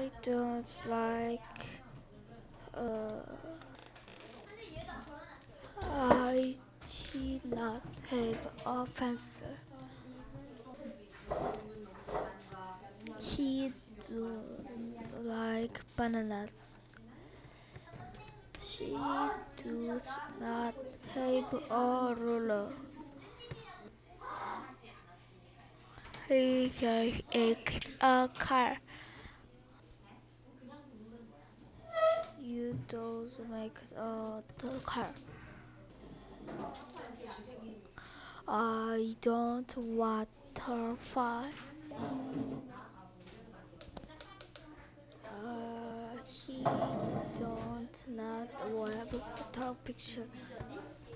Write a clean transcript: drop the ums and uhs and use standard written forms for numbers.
I don't like. I did not have a pencil. He don't like bananas. She does not have a ruler. He just ate a car. You don't make the car. I don't waterfall. He don't not web water picture.